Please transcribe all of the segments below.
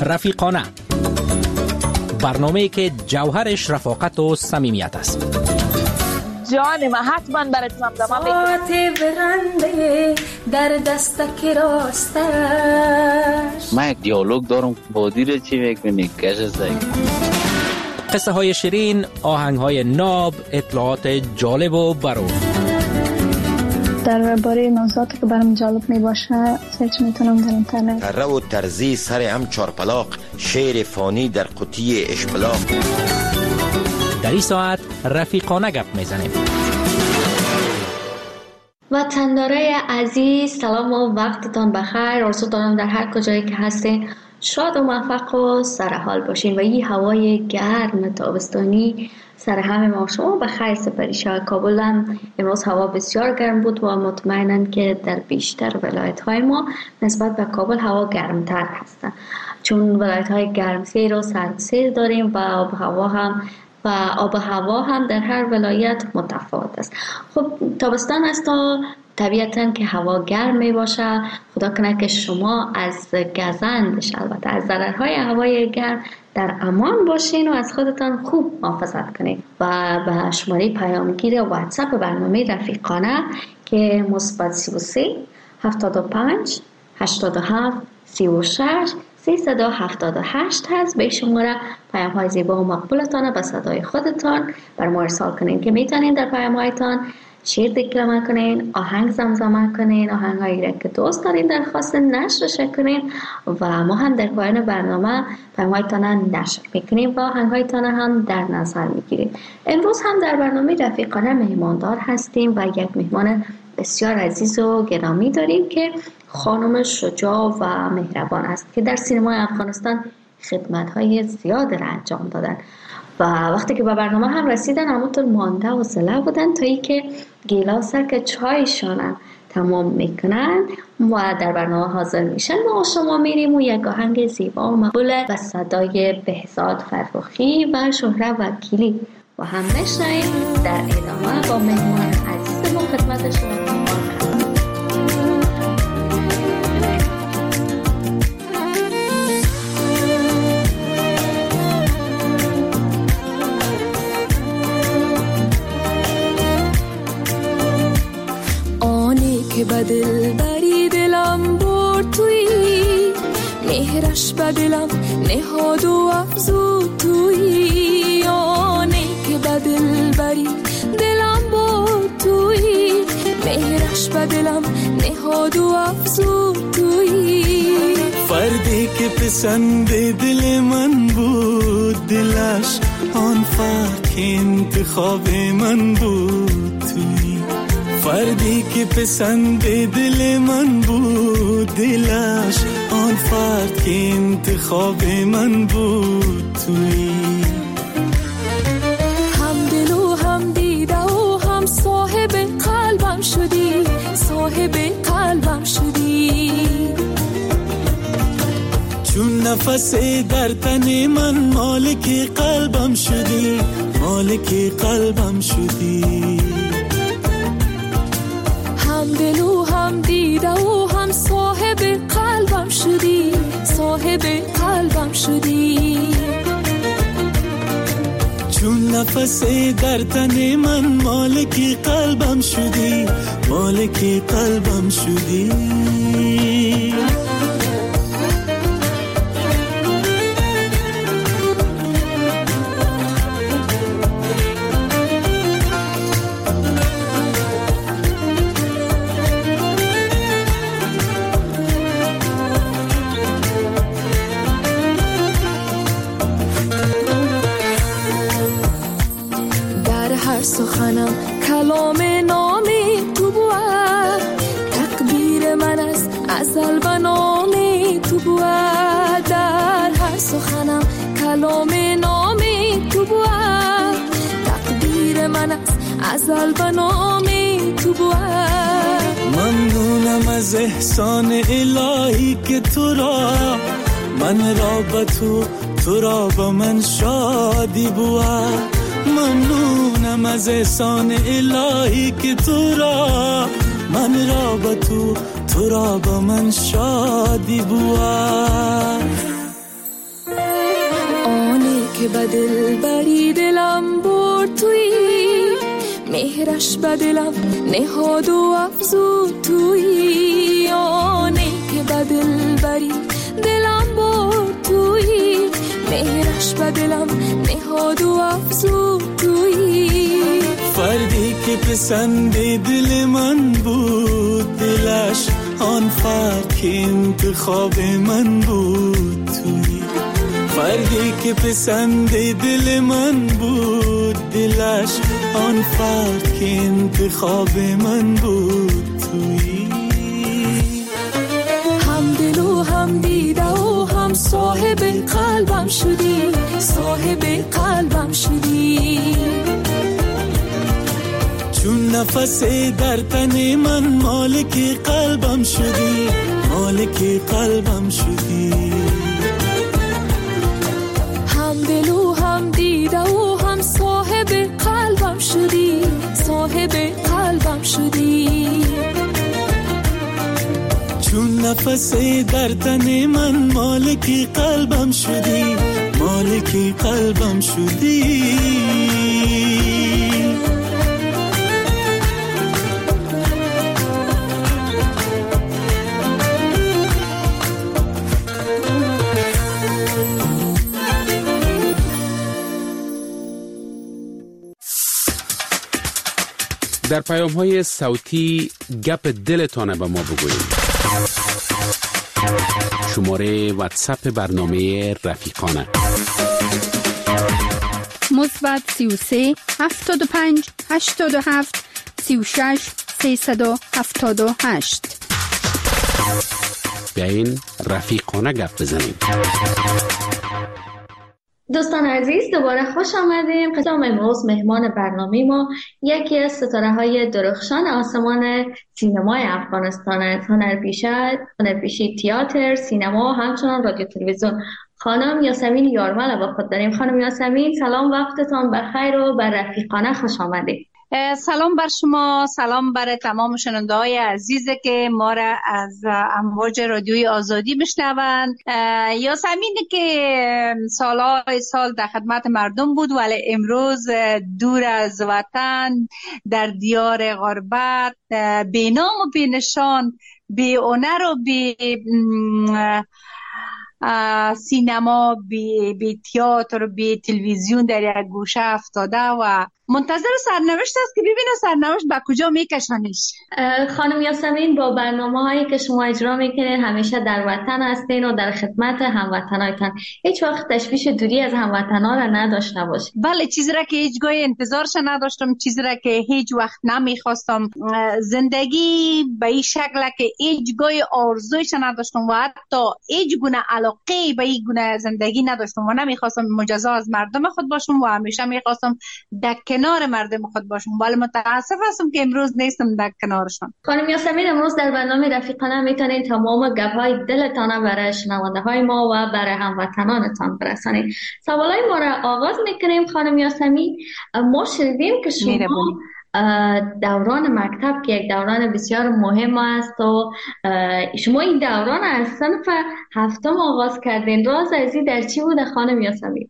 رفیقانه، برنامه‌ای که جوهرش رفاقت و صمیمیت است. جان من حتما برات زمزمه میکنم. برنده در دستک راستش. من یک دیالوگ دارم با دیره چی میکنی کش زنگ. قصه های شیرین، آهنگ های ناب، اطلاعات جالب و برو. درباره موضوعاتی که برام جالب می باشه سرچ میتونم در اینترنت. تره و ترزی سر هم چارپلاق، شعر فانی در قطی اشپلاق. در این ساعت رفیقانه گپ میزنیم. وطندارای عزیز، سلام و وقتتان بخیر. آرزو دارم در هر کجایی که هستین شاد و موفق و سرحال باشین و این هوای گرم تابستانی سر همه ما شما بخیر سپری شود. کابل هم امروز هوا بسیار گرم بود و مطمئنم که در بیشتر ولایت های ما نسبت به کابل هوا گرمتر هستن، چون ولایت های گرمسیر و سردسیر داریم و آب هوا هم در هر ولایت متفاوت است. خب تابستان است و طبیعتاً که هوا گرم می باشه. خدا کنه که شما از گزندش، البته از ضررهای هوای گرم در امان باشین و از خودتان خوب محافظت کنید. و به شماره پیامگیر واتساپ برنامه رفیقانه که مثبت 33 75 87 36 378 هست، به شماره پیام های زیبا و مقبولتان به صدای خودتان بر ما ارسال کنین که میتونین در پیام هایتان شعر دکلمه کنین، آهنگ زمزمه کنین، آهنگ هایی را که دوست دارین درخواست نشرش کنین و ما هم در پایان برنامه پیام هایتان نشر میکنیم و آهنگ هایتان هم در نظر میگیریم. امروز هم در برنامه رفیقانه مهماندار هستیم و یک مهمان بسیار عزیز و گرامی داریم که خانم شجاع و مهربان است که در سینمای افغانستان خدمت‌های زیاد را انجام دادن و وقتی که به برنامه هم رسیدن همونطور مانده و زله بودن تا ای که گیلاس که چایشان تمام میکنن و در برنامه حاضر میشن. ما شما میریم و یک آهنگ زیبا و مقبول و صدای بهزاد فرخی و شهره وکیلی و هم نشنیم در ادامه با مهمان عزیز ما خدمت شما که به دل بری دلم برد تویی، مهرش به دلم نهاد و افزود تویی. آنی که به دل بری دلم برد تویی، مهرش به دلم نهاد و افزود تویی. فردی که پسند دل من بود، دلش آن فرد که انتخاب من بود تویی. فردی که پسند دل من بود، دلش آن فرد که انتخاب من بود تویی. هم دل و هم دیده و هم صاحب قلبم شدی، صاحب قلبم شدی. چون نفس در تن من مالک قلبم شدی، مالک قلبم شدی. هم دل و هم دیده و هم صاحب قلبم شدی، صاحب قلبم شدی. چون نفس در تن من مالک قلبم شدی، مالک قلبم شدی. سخنم کلام نامی تو بود، تقدیر من از ازل به نامی تو بود. در هر سخنم کلام نامی تو بود، تقدیر من از ازل به نامی تو بود. ممنونم از احسان الهی که تو را من را به تو را به من شادی بود. ممنونم از احسان الهی که تو را من را به تو را به من شادی بود. که به دل بری دلم برد تویی، مهرش به دلم نهاد و افزود تویی، آنی که به دل بری دلم برد تویی، مهرش به دلم نهاد و افزود تویی. فردی که پسند دل من بود، دلش آن فرد که انتخاب من بود تویی. فردی که پسند دل من بود، دلش آن فرد که انتخاب من بود تویی. هم دل و هم دیده و هم صاحب قلبم شدی، صاحب قلبم شدی. چون نفس در تن من مالک قلبم شدی، مالک قلبم شدی. هم دل و هم دیده و هم صاحب قلبم شدی، صاحب قلبم شدی. چون نفس در تن من مالک قلبم شدی، مالک قلبم شدی. در پیام‌های صوتی گپ دلتان به ما بگویید. شماره واتساپ برنامه رفیقانه +33 75 87 36 378. بیاین رفیقانه گپ بزنیم. دوستان عزیز دوباره خوش آمدیم. قسم امروز مهمان برنامه ما یکی از ستاره های درخشان آسمان سینمای افغانستان است. هنرپیشه تئاتر، سینما و همچنان رادیو تلویزیون، خانم یاسمین یارمل با خود داریم. خانم یاسمین سلام، وقتتان بخیر و بر رفیقانه خوش آمدید. سلام بر شما، سلام بر تمام شنونده های عزیز که ما را از امواج رادیوی آزادی بشنوند. یاسمین که سالهای سال در خدمت مردم بود ولی امروز دور از وطن در دیار غربت، بی نام و بی نشان، بی هنر و بی سینما، بی تئاتر و بی تلویزیون در یک گوشه افتاده و منتظر سرنوشت است که ببینه سرنوشت به کجا میکشانش. خانم یاسمین با برنامه هایی که شما اجرا میکنید همیشه در وطن هستین و در خدمت هموطنایتان. هیچ وقت تشویش دوری از هموطنا را نداشته باشید؟ بله، چیزی را که هیچگاه انتظارش نداشتم، چیزی را که هیچ وقت نمیخواستم، زندگی به این شکل که هیچگاه آرزویش نداشتم و حتی هیچ گونه علاقه به این گونه زندگی نداشتم و نمیخواستم مجزا از مردم خود باشم و همیشه میخواستم در کنار مردم خود باشم، ولی متاسف هستم که امروز نیستم در کنارشان. خانم یاسمین امروز در برنامه رفیقانه میتونید تمام گپ‌های دلتان برای شنونده های ما و برای هموطنانتان برسانید. سوالای ما را آغاز میکنیم. خانم یاسمین، ما شنیدیم که شما دوران مکتب که یک دوران بسیار مهم است و شما این دوران از صنف هفتم آغاز کردین. راز ازی در چی بوده خانم یاسمین؟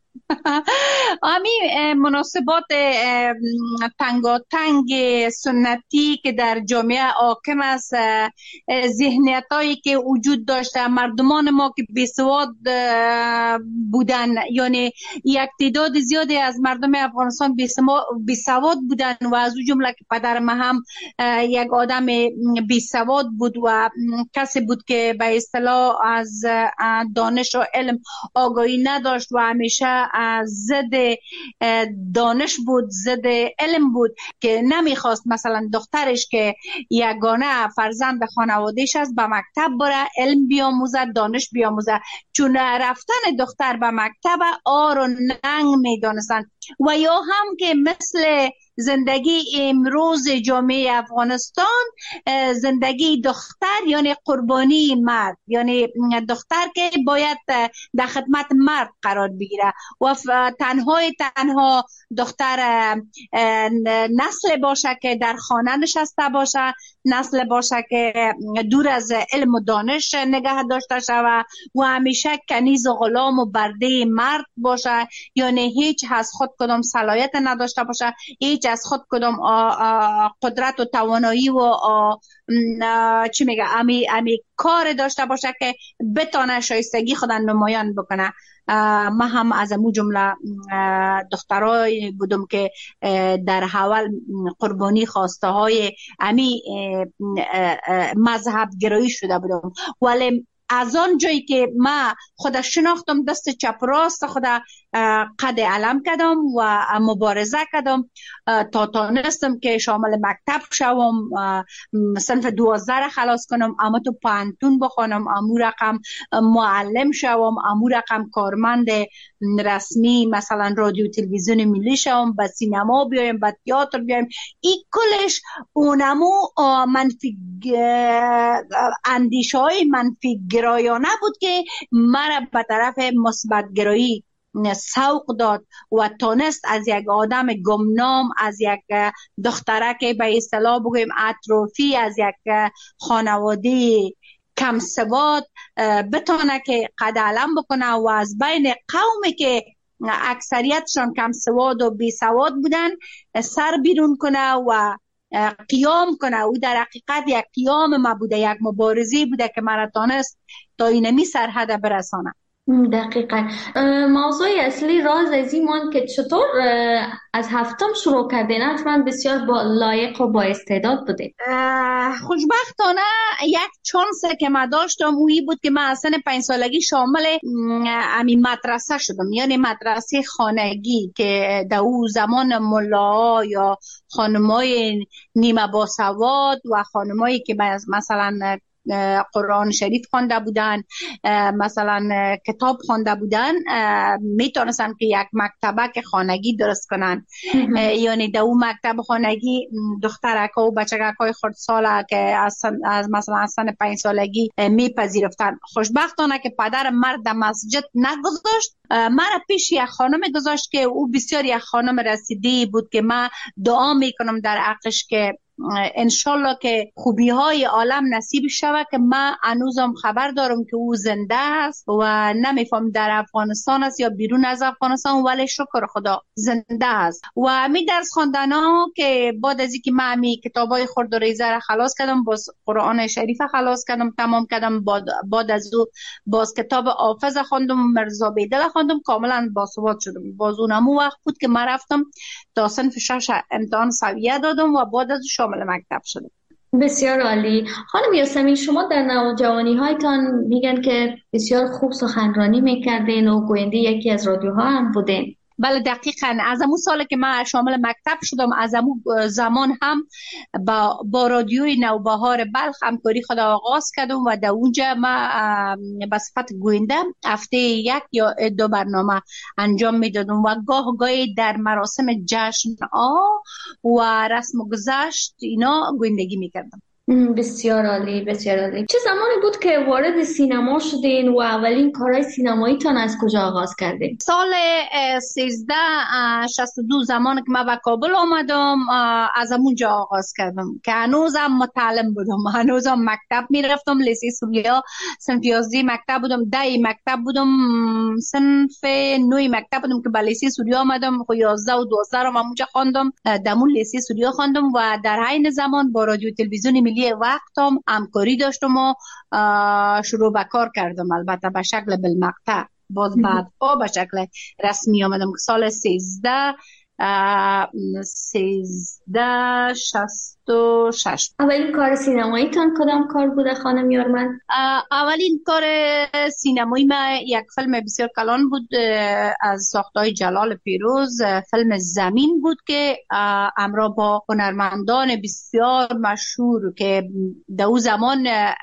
مناسبات تنگاتنگ سنتی که در جامعه حاکم است، ذهنیت هایی که وجود داشته، مردمان ما که بیسواد بودن، یعنی یک تعداد زیادی از مردم افغانستان بیسواد بودن و از اون جمله که پدر ما هم یک آدم بیسواد بود و کسی بود که به اصطلاح از دانش و علم آگاهی نداشت و همیشه ضد دانش بود، ضد علم بود، که نمیخواست مثلا دخترش که یگانه فرزند خانوادهش است به مکتب بره، علم بیاموزه، دانش بیاموزه، چون رفتن دختر به مکتب آر و ننگ میدانستن. و یا هم که مثل زندگی امروز جامعه افغانستان زندگی دختر یعنی قربانی مرد، یعنی دختر که باید در خدمت مرد قرار بگیره و تنها دختر نسل باشه که در خانه نشسته باشه، نسل باشه که دور از علم و دانش نگه داشته شود و همیشه کنیز و غلام و برده مرد باشه، یعنی هیچ از خود کدام صلاحیت نداشته باشه، هیچ از خود کدام قدرت و توانایی و چی میگه امی کار داشته باشه که بتانه شایستگی خود نمایان بکنه. ما هم از امو جمله دخترای بودم که در حول قربانی خواسته های امی مذهب گرایی شده بودم، ولی از آن جایی که ما خود شناختم دست چپ راست خود قد علم کردم و مبارزه کردم تا تانستم که شامل مکتب شوم، صنف 12 خلاص کنم، اما تو پانتون بخونم، امو رقم معلم شوم، امو رقم کارمند رسمی مثلا رادیو تلویزیون ملی شوم، به سینما بیایم، به تئاتر بیایم. این کلش اونمو منفی اندیشه های منفی گرایانه بود که مرا به طرف مثبت گرایی سوق داد و تانست از یک آدم گمنام، از یک دختره که به اصطلاح بگویم اطرافی، از یک خانواده کم سواد بتانه که قد علم بکنه و از بین قومی که اکثریتشان کم سواد و بی سواد بودن سر بیرون کنه و قیام کنه. او در حقیقت یک قیام ما بوده، یک مبارزه بوده که مرا تانست تا اینمی سرحد برسانه. دقیقا. موضوع اصلی راز از این که چطور از هفتم شروع کردین، حتما بسیار لایق و با استعداد بوده. خوشبختانه یک چانس که ما داشتم اویی بود که من از سن 5 سالگی شامل امی مدرسه شدم، یعنی مدرسه خانگی که در او زمان ملاها یا خانمای نیمه باسواد و خانمایی که مثلا قرآن شریف خوانده بودن، مثلا کتاب خوانده بودن، میتونستن که یک مکتبه که خانگی درست کنن. یعنی در اون مکتب خانگی دخترکا و بچگکای خردساله که از مثلا از سن 5 سالگی میپذیرفتن. خوشبختانه که پدر مرد در مسجد نگذاشت، مرا پیش یک خانم گذاشت که او بسیار یک خانم رسیده بود که من دعا میکنم در حقش که انشالله که خوبی های عالم نصیب شود که من هنوزم خبر دارم که او زنده است و نمیفهم در افغانستان است یا بیرون از افغانستان، ولی شکر خدا زنده است. و می درس خواندن ها که بعد از اینکه من می کتابای خرد و ریزه را خلاص کردم، باز قرآن شریف خلاص کردم، تمام کردم، بعد از او باز کتاب حافظ خواندم، مرزا بیدل خواندم، کاملا باثبات شدم. باز اونمو وقت بود که من رفتم تا صنف 6 امتحان سویه دادم و بعد از شامل مکتب شدم. بسیار عالی. خانم یاسمین، شما در نوجوانی هایتان میگن که بسیار خوب سخنرانی میکردین و گوینده یکی از رادیوها هم بودین. بله دقیقاً. از امو سال که من شامل مکتب شدم، از امو زمان هم با رادیوی نوبهار بلخ همکاری خود آغاز کردم و در اونجا من به صفت گوینده هفته 1 یا 2 برنامه انجام میدادم و گاه گاهی در مراسم جشن و رسم و گذشت اینا گویندگی میکردم. بسیار عالی، بسیار عالی. چه زمانی بود که وارد سینما شدین و اولین کارهای سینماییتان از کجا آغاز کردین؟ سال 1362 زمان که من به کابل آمدم از اونجا آغاز کردم که هنوزم متعلم بودم، هنوزم مکتب میرفتم، لیسه سوریا صنف 11 مکتب بودم، 10 مکتب بودم، صنف 9 مکتب بودم که به لیسه سوریا آمدم. خو 11 و 12 رو اونجا خواندم، دمون لیسه سوریا خواندم و در عین زمان با رادیو تلویزیون ملی وقتم همکاری داشتم و شروع به کار کردم، البته به شکل بالمقطع. باز بعد به شکل رسمی آمدم که سال 1366. اولین کار سینماییتان کدام کار بوده خانم یارمند؟ اولین کار سینمایی من یک فیلم بسیار کلان بود از ساختهای جلال پیروز، فیلم زمین بود که همراه با هنرمندان بسیار مشهور که در اون زمان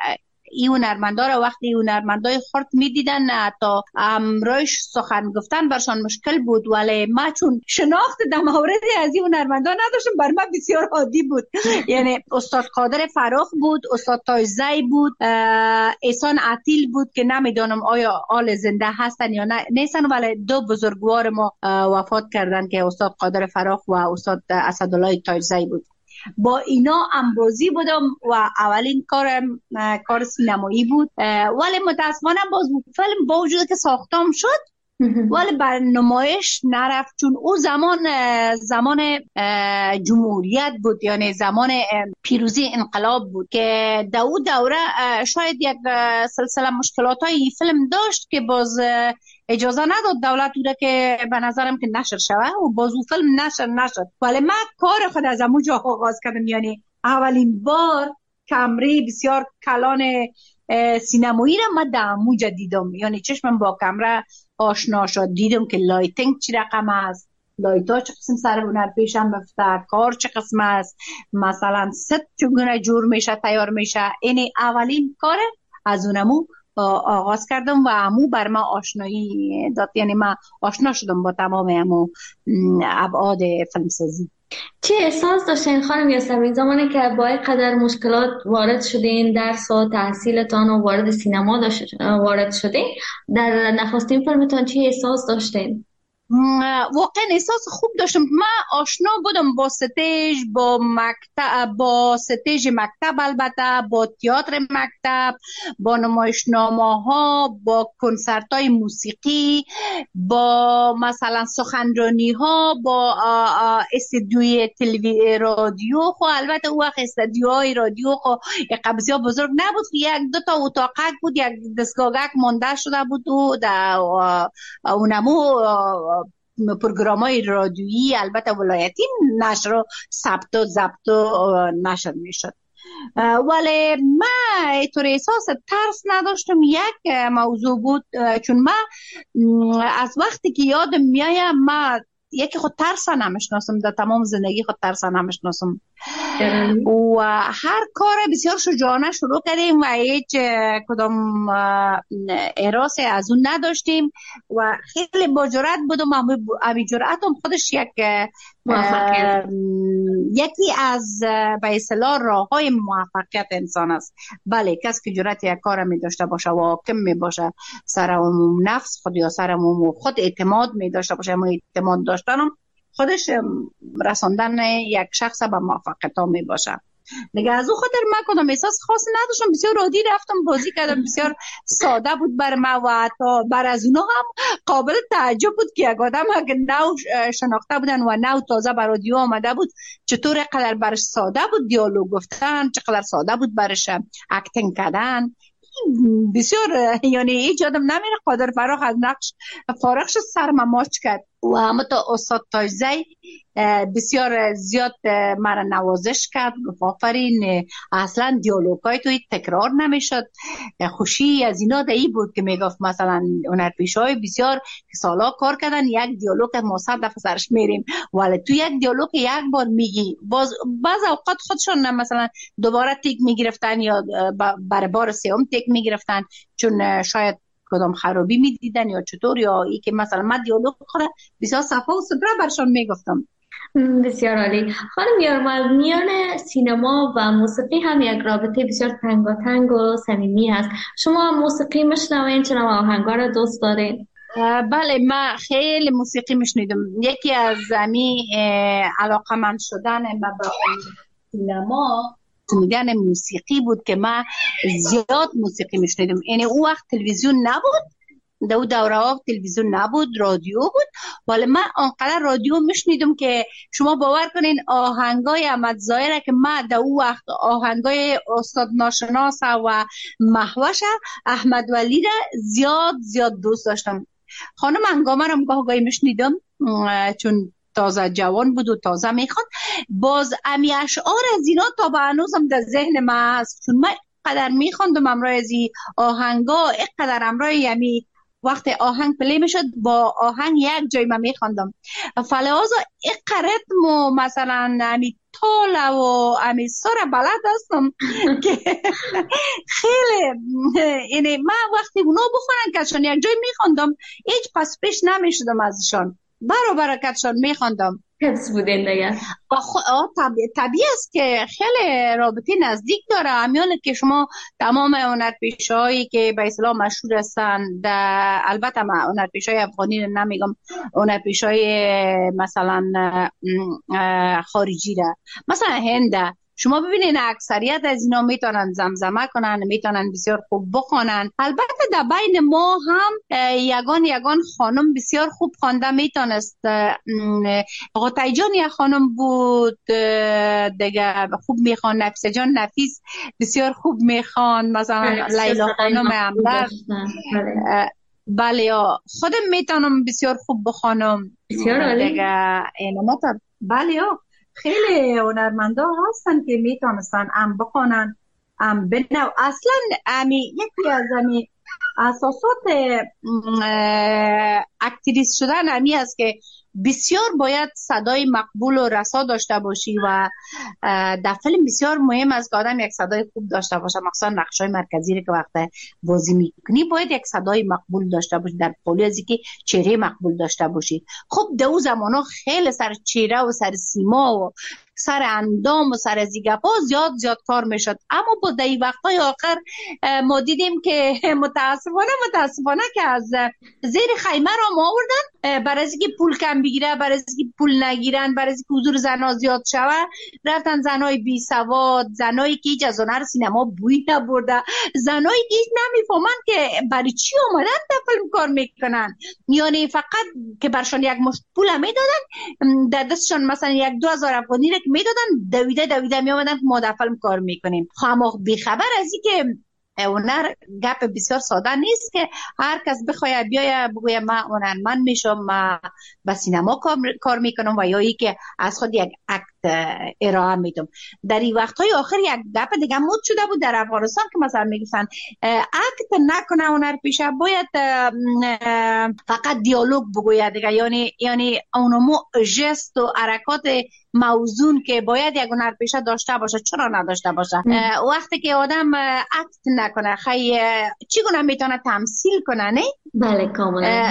این هنرمندا را وقتی هنرمندای خرد میدیدن تا امروش سخن گفتن برشان مشکل بود، ولی ما چون شناخت در مورد از این هنرمندا نداشتم بر من بسیار عادی بود. یعنی استاد قادر فراخ بود، استاد تاجزی بود، احسان عتیل بود که نمیدونم آیا آل زنده هستن یا نه نیستن، ولی دو بزرگوار ما وفات کردن که استاد قادر فراخ و استاد اسدالله تاجزی بود. با اینا انبازی بودم و اولین کار سینمایی بود، ولی متاسفانه باز فیلم با وجود که ساختم شد ولی بر نمایش نرفت، چون او زمان جمهوریت بود، یعنی زمان پیروزی انقلاب بود که در او دوره شاید یک سلسله مشکلات های فیلم داشت که باز اجازه نداد دولت او که به نظرم که نشر شوه و باز او فیلم نشد. ولی من کار خود از اموجا آغاز کردم، یعنی اولین بار کمره بسیار کلان سینمایی را من در اموجا دیدم، یعنی چشمم با کمره آشنا شد، دیدم که لایتینگ چی رقم است، لایتا چه قسم سر هنر پیشم بفته، کار چه قسم است، مثلا ست چگونه جور میشه تیار میشه. این اولین کاره از اونمو آغاز کردم و امو بر من آشنایی داد، یعنی من آشنا شدم با تمام امو ابعاد فیلمسازی. چه احساس داشتین خانم یاسمین زمانی که با اینقدر مشکلات وارد شدین، درس و تحصیلتان و وارد سینما وارد شدین، در نخستین فیلمتان چه احساس داشتین؟ واقعا احساس خوب داشتم. من آشنا بودم با ستیج، با ستیج مکتب، البته با تئاتر مکتب، با نمایشنامه ها، با کنسرت های موسیقی، با مثلا سخنرانی ها، با استودیوی رادیو. خو البته اون وقت استودیوهای رادیو خو قبضی ها بزرگ نبود، یک دو تا اتاقک بود، یک دستگاهک مانده شده بود و اونمو پروگرام‌های رادیویی البته ولایتی نشر و ضبط و نشر میشد. ولی من اینطور احساس ترس نداشتم. یک موضوع بود، چون من از وقتی که یادم میایم من یکی خود ترس نمیشناسم، در تمام زندگی خود ترس نمیشناسم و هر کار بسیار شجاعانه شروع کردیم و هیچ کدام اراس از اون نداشتیم و خیلی با جرأت بودم. امی جرأتم خودش یکی از به اصطلاح راههای موفقیت انسان است. بله، کسی که جرأت یک کار می داشته باشه و حاکم می باشه سر عموم نفس خود یا سر عموم خود اعتماد می داشته باشه، اما اعتماد داشتنم خودش رساندن یک شخص به موفقیت ها می باشه. دیگه از او خاطر من کدام احساس خاصی نداشتم، بسیار عادی رفتم بازی کردم، بسیار ساده بود بر من و حتی بر از اونا هم قابل تعجب بود که یک آدم که نو شناخته بودن و نو تازه بر رادیو آمده بود چطور قدر برش ساده بود دیالوگ گفتن، چقدر ساده بود برش اکتینگ کردن. بسیار یعنی هیچ آدم نمیره قادر فراخ از نقش فارغ شد سرم ماچ کرد و همه تا استاد تاجزی بسیار زیاد مرا نوازش کرد، گفت آفرین، اصلا دیالوگای توی تکرار نمیشد. خوشی از اینا دایی بود که میگفت مثلا هنرپیشه‌های بسیار که سالا کار کردن یک دیالوگ ما 100 دفعه سرش میریم، ولی تو یک دیالوگ یک بار میگی، بعض اوقات خودشون مثلا دوباره تیک میگرفتن یا برای بار سوم تیک میگرفتن چون شاید کدام خرابی میدیدن یا چطور، یا ای که مثلا من دیالوگ خود بسیار صفا و سپره برشان میگفتم. بسیار عالی. خانم یارمل، میان سینما و موسیقی هم یک رابطه بسیار تنگاتنگ و صمیمی هست. شما موسیقی میشنوین؟ چه نوع آهنگا را دوست دارین؟ بله، من خیلی موسیقی میشنیدم. یکی از زمین علاقه‌مند شدن من به سینما شنیدن موسیقی بود که من زیاد موسیقی میشنیدم. یعنی اون وقت تلویزیون نبود، در اون دوره ها تلویزیون نبود، رادیو بود، ولی من آنقدر رادیو میشنیدم که شما باور کنین آهنگای احمد ظاهره که من در اون وقت آهنگای استاد ناشناس و محوش احمد ولی را زیاد دوست داشتم. خانم هنگامه را گاهی میشنیدم چون تازه جوان بود و تازه میخواد. باز امی اشعار از اینا تا به هنوزم در ذهن من هست، چون من قدر میخوندم امرای از این آهنگا، قدر امرای یمی وقتی آهنگ پلی میشد با آهنگ یک جای من میخواندم. فلحاظا اقرت مو مثلا امی طول و امی سر بلد هستم که خیلی اینه من وقتی اونو بخونن کشان یک جای میخواندم هیچ پس پیش نمیشدم ازشان، برابر کشان میخواندم. حفظ بودین دیگه. طبیعی است که خیلی رابطه نزدیک داره. همیونه که شما تمام هنرپیشه‌هایی که به اصطلاح مشهور هستند، البته من هنرپیشه‌های افغانی نمیگم، هنرپیشه‌های مثلا خارجی را، مثلا هند، شما ببینین اکثریت از اینا میتونن زمزمه کنن، میتونن بسیار خوب بخونن. البته در بین ما هم یگان خانم بسیار خوب خوانده میتونست. قطعی جان یک خانم بود دیگه خوب میخوان، نفیسه جان نفیس بسیار خوب میخوان، مثلا لیلا خانم همدرد. بله خودم میتونم بسیار خوب بخوانم دیگه. بله خیلی هنرمندا هستن که میتونستن هم بخونن هم بنو. اصلا یکی از اساسات اکتریس شدن همی است که بسیار باید صدای مقبول و رسا داشته باشی و در فیلم بسیار مهم است که آدم یک صدای خوب داشته باشه، مخصوصا نقشای مرکزی رو که وقت بازی میکنی باید یک صدای مقبول داشته باشی، در پولی از که چهره مقبول داشته باشی. خب در اون زمانا خیلی سر چهره و سر سیما و سر اندام و سر زیگپا زیاد کار میشد، اما با دی وقتای آخر ما دیدیم که متاسفانه که از زیر خیمه را ما آوردن برای از اینکه پول کم بگیره، برای از اینکه پول نگیرن، برای از اینکه حضور زنا زیاد شوه، رفتن زنای بی سواد، زنایی که هیچ از هنر سینما بوی نبرده، زنایی که هیچ نمیفهمن که برای چی اومدن در فیلم کار میکنن، یعنی فقط که برشان یک مشت پول میدادن، در دستشان مثلا 1-2 هزار افغانی را میدادن، دویده می آمدن که ما در فیلم کار میکنیم. اما بیخبر از این که هنر گپ بسیار ساده نیست که هر کس بخواد بیاید بگوید من هنرمند میشم، من به سینما کار میکنم و یا ای که از خود یک اکت ارائه میدم. در این وقتهای آخر یک گپ دیگه مد شده بود در افغانستان که مثلا میگفتن اکت نکنه هنرپیشه، باید فقط دیالوگ بگوید دیگه، یعنی اونمو ژست و حرکات موزون که باید یک هنرپیشه داشته باشه چرا نداشته باشه. وقتی که آدم اکت نکنه خیلی چگونه میتونه تمثیل کنه؟ نه بله کاملا.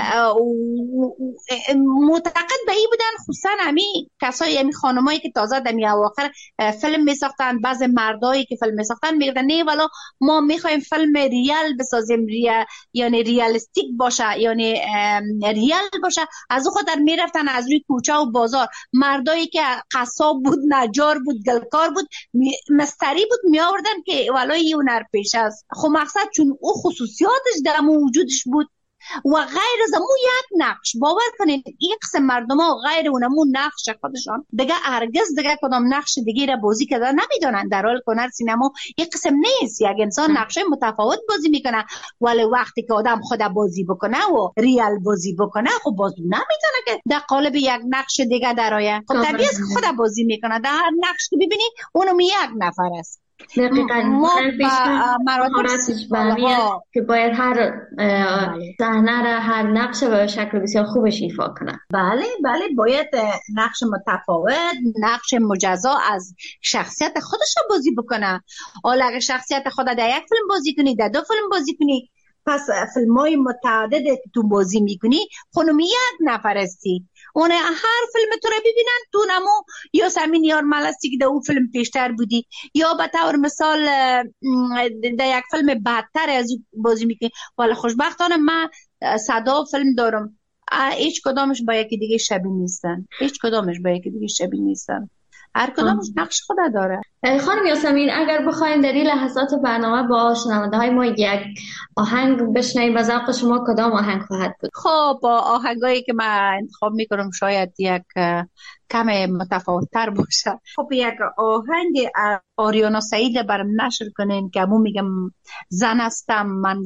معتقد به این بودن خصوصا همی کسایی، همی خانمایی که تازه دمی اواخر فیلم میساختن، بعض مردایی که فیلم میساختن میگفتن نه والا ما میخوایم فیلم ریال بسازیم، یعنی ریالستیک باشه، یعنی ریال باشه. از اون خاطر میرفتن از روی کوچه و بازار، مردایی که قصاب بود، نجار بود، گلکار بود، مستری بود، می آوردن که والا این هنرپیشه است. خب مقصد چون او خصوصیاتش در وجودش بود و غیر از امو یک نقش، باور کنید این قسم مردم ها غیر اونمو نقش خودشان دیگه هرگز دیگه کدام نقش دیگه را بازی کردن نمیدونن. در حال هنر سینما یک قسم نیست، یک انسان نقشه متفاوت بازی میکنه، ولی وقتی که آدم خود بازی بکنه و ریال بازی بکنه خب باز نمیتونه که در قالب یک نقش دیگه درآید. خب طبیعی است خود بازی میکنه، در هر نقش که ببینی اونم یک نفر است. دقیقاً که باید هر صحنه را، هر نقش به شکل بسیار خوبش ایفا کنه. بله باید نقش متفاوت، نقش مجزا از شخصیت خودش رو بازی بکنه. حالا اگه شخصیت خود در یک فیلم بازی کنی، در 2 فیلم بازی کنی، پس فیلم‌های متعدد که تو بازی میکنی خونم یک نفر هستی. اون هر فیلم تو رو ببینن تو نمو یا سمین یار ملستی که در اون فیلم پیشتر بودی، یا به طور مثال در یک فیلم بدتر از بازی میکنی. ولی خوشبختانه من صدا فیلم دارم، هیچ کدامش با یکی دیگه شبیه نیستن، هر کدامش نقش خود داره. خانم یاسمین اگر بخوایم در این لحظات برنامه با شنونده های ما یک آهنگ بشنویم، به ذوق شما کدام آهنگ خواهد بود؟ خب با آهنگایی که من انتخاب میکنم شاید یک کم متفاوت‌تر باشه. خب یک آهنگ آریانا سعید برام نشر کنین که همون میگم زن هستم من.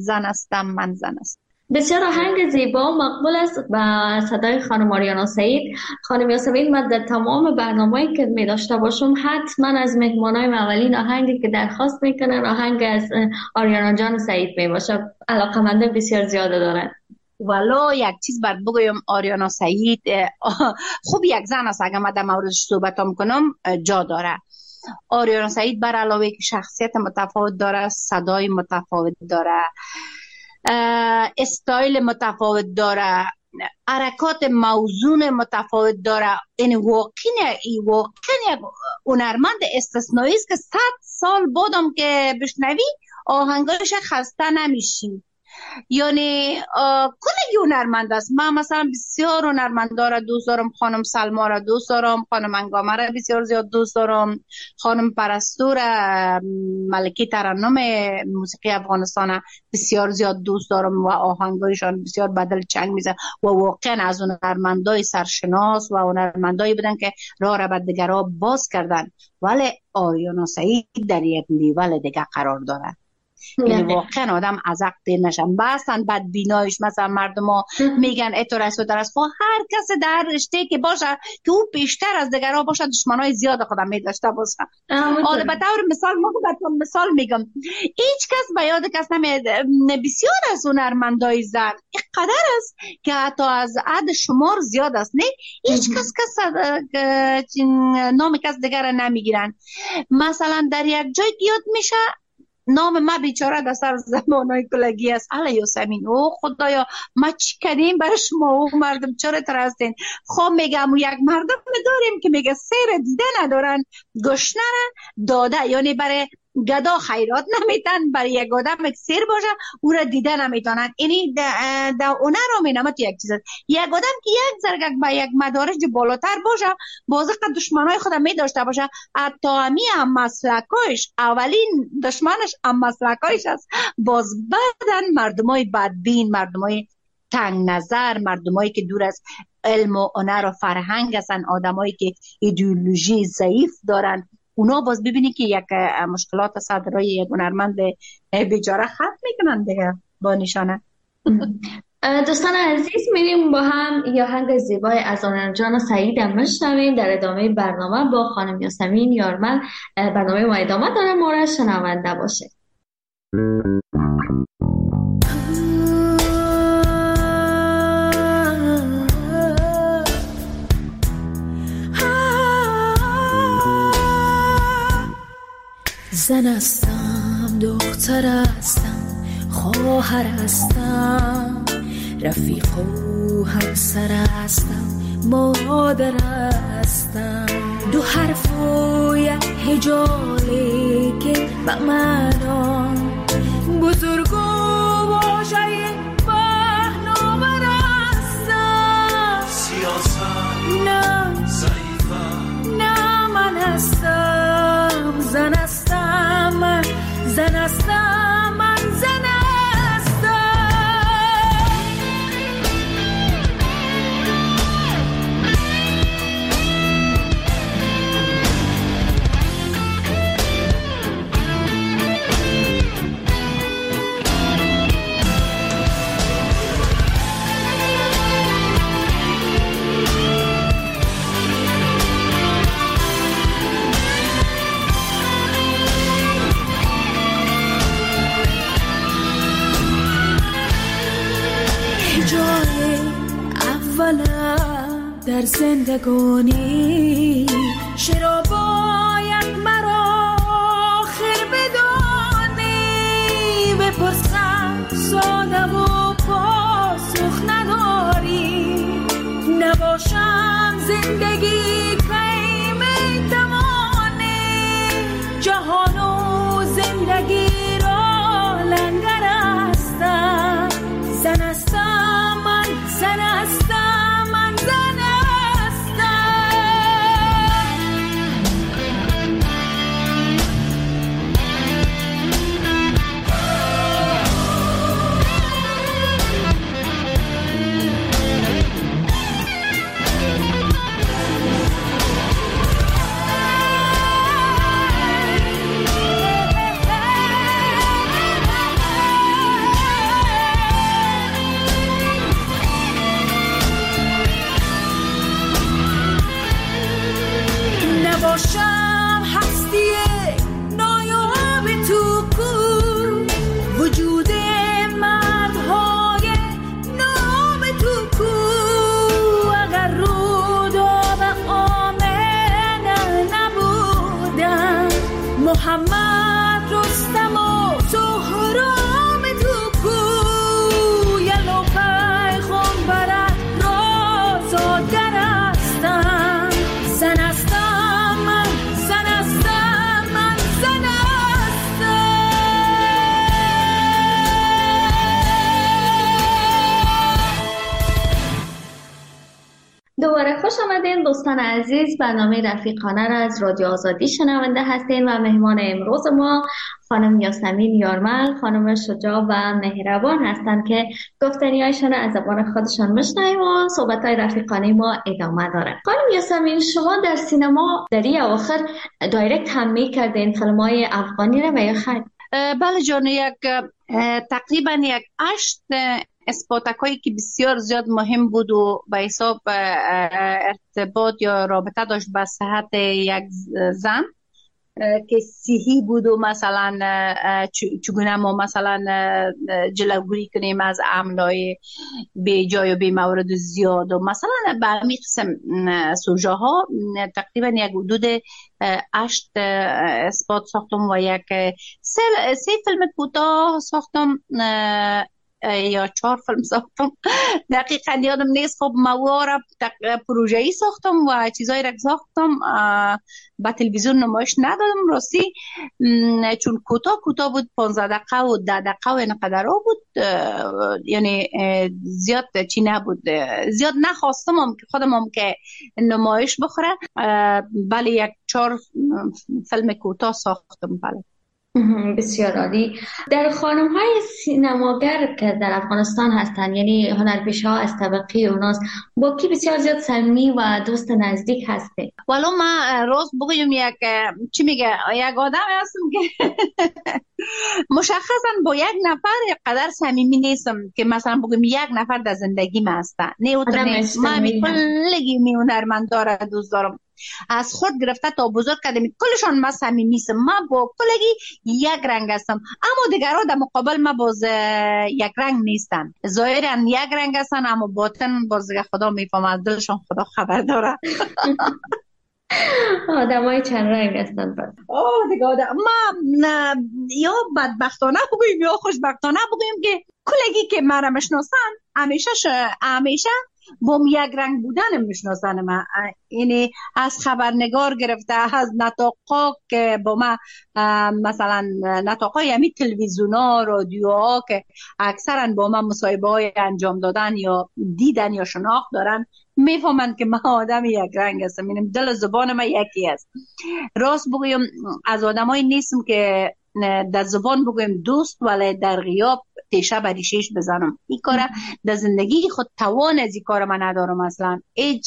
بسیار آهنگ زیبا و مقبول است با صدای خانم آریانا سعید. خانم یاسمین من در تمام برنامه‌ای که می داشته باشم حتما از مهمانای اولین آهنگی که درخواست میکنن آهنگ از آریانا جان سعید می باشه. علاقه‌مندان بسیار زیاده دارن. ولی یک چیز باید بگویم، آریانا سعید خوب یک زن است، اگر من در موردش صحبت میکنم جا داره. آریانا سعید بر علاوه که شخصیت متفاوت داره، صدای متفاوت داره، استایل متفاوت داره، حرکات موزون متفاوت داره. این واقعا یک هنرمند استثنایی است که 100 سال بعدم که بشنوی آهنگایش خسته نمیشی. یعنی کلی هنرمند است. من مثلا بسیار هنرمندا را دوست دارم. خانم سلما را دوست دارم، خانم انگامه را بسیار زیاد دوست دارم، خانم پرستو را، ملکه ترنم موسیقی افغانستان بسیار زیاد دوست دارم و آهنگایشان بسیار بدل چنگ میزه و واقعا از هنرمندای سرشناس و هنرمندایی بودن که راه را به دیگرها باز کردن. ولی آریانا سعید در یک لیول دیگه قرار داره. یعنی واقعا آدم از عقل دیر نشن. بستن بدبینایش، مثلا مردم ها میگن اتو رسول در است. هر کس در رشته که باشه که او بیشتر از دیگرها باشه دشمنای زیاد خودم میداشته باشه. حالا به طور مثال مثال میگم، هیچ کس به یاد کس نمیاد. بسیار از هنرمندای زن اینقدر است که حتی از عد شمار زیاد است. نه هیچ کس نام کس دیگر نمیگیرن. مثلا در یک جای یاد میشه نام ما بیچاره در سر زمانای کلگی است. علی یاسمین، او خدایا ما چی کردیم برای شما او مردم چرا ترستین؟ خب میگم یک مردم داریم که میگه سیر دیده ندارن، گشنه داده، یعنی برای گدا خیرات نمیتن، برای یک آدم یک سیر باشه او را دیده نمیتونن. اینی در هنر هم اینمت یک چیز است. یک آدم که یک زرگک با یک مدارج بالاتر باشه بازه قد دشمنای خودم میداشته باشه. حتی همی هم مسلکایش، اولین دشمنش هم مسلکایش است. باز بعدن مردمای بدبین، مردمای تنگ نظر، مردمایی که دور از علم و هنر و فرهنگ هستن، آدمایی که ایدئولوژی ضعیف دارن، اونا باز ببینی که یک مشکلات صدرای یک هنرمند بیچاره ختم میکنن دیگه با نشانه. دوستان عزیز، میریم با هم یه آهنگ زیبای از آریانا سعید میشنویم. در ادامه برنامه با خانم یاسمین یارمل برنامه ما ادامه داره. مورد شنونده باشه. زن هستم، دختر هستم، خواهر هستم، رفیق و همسر هستم، مادر هستم. دو حرف و یک هجالی که به معنا بزرگ و واژه پهناور هستم. سیاست نه ضعیفم، نه من هستم زن هستم، من زن هستم، من زن هستم. در زندگانی چرا باید مرا آخر بدانی؟ بپرسم ساده و پاسخ نداری. نباشم زندگی که میتوانی جهان و زندگی را لنگر هستم. زن هستم، من زن هستم، من زن هستم. محمد رستم و سهرام تو کو یلو پیغمبرت راز و در هستم زن هستم من زن هستم من زن هستم. دوباره خوش آمدین دوستان عزیز. برنامه رفیقانه را از رادیو آزادی شنونده هستین و مهمان امروز ما خانم یاسمین یارمل، خانم شجاع و مهربان هستند که گفتنی‌هایشان از زبان خودشان میشنویم و صحبت‌های رفیقانه ما ادامه داره. خانم یاسمین، شما در سینما در این اواخر دایرکت هم می‌کردین فیلم‌های افغانی را و یا خیر؟ بله جان، تقریبا 8 اسپاتکایی که بسیار زیاد مهم بود و به حساب ارتباط یا رابطه داشت با صحت یک زن که صحی بود و مثلا چگونه ما مثلا جلوگیری کنیم از حملای بی جای و بی مورد زیاد و مثلا به همین قسم سوژه ها تقریبا یک حدود 8 اسپات ساختم و یک 3 فیلم کوتاه ساختم یا 4 فیلم ساختم، دقیقا یادم نیست. خب موارد پروژه‌ای ساختم و چیزایی را ساختم، با تلویزیون نمایش ندادم راستی، چون کوتاه بود، 15 دقیقه و 10 دقیقه و اینقدر بود، یعنی زیاد چی نبود، زیاد نخواستم که خودم که نمایش بخوره. بله 1 4 فیلم کوتاه ساختم. بله بسیار عالی. در خانم‌های سینماگر که در افغانستان هستند، یعنی هنرپیشه‌ها از طبقه اوناست، با کی بسیار زیاد صمیمی و دوست نزدیک هسته؟ ولو من راست بگویم یک آدم هستم که مشخصا با یک نفر قدر صمیمی نیستم که مثلا بگم یک نفر در زندگی من هست. نه من کلگی هنرمندا را دوست دارم، از خود گرفته تا بزرگ کردم کلشان من صمیمی هستم. من با کلگی یک رنگ هستم، اما دیگرها در مقابل من باز یک رنگ نیستن. ظاهرا یک رنگ هستن اما باطن باز خدا میفهمه، از دلشان خدا خبر داره. آدمای چند رنگ هستن بس. دیگه ما یا بدبختانه بگویم یا خوشبختانه بگویم که کلگی که من را میشناسن همیشه با یک رنگ بودن میشناسن. من یعنی از خبرنگار گرفته، از نطاقا که با من مثلا نطاقای همین تلویزیونا رادیوها که اکثرا با من مصاحبه های انجام دادن یا دیدن یا شناخت دارن، میفهمن که من آدم یک رنگ هستم. یعنی دل زبان من یکی است. راست بگویم از آدمایی نیستم که در زبان بگویم دوست ولی در غیاب تیشه بر ریشش بزنم. این کار در زندگی خود توان از این کار من ندارم اصلا.